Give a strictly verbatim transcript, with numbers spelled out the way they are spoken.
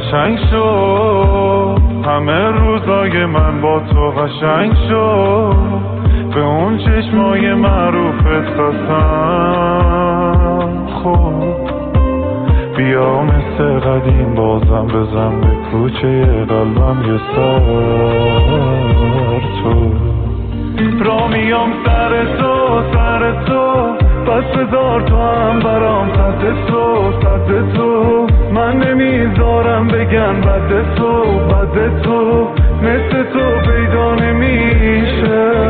قشنگ شد، همه روزای من با تو قشنگ شد، به اون چشمای معروفت قسم خود. بیا مثل قدیم بازم بزن به کوچه قلبم یه سر تو. را میام سر تو سر تو، بس بذار تو هم برام صد تو صد تو. من نمیذارم بگن بد تو بد تو، مثل تو پیدا نمیشه.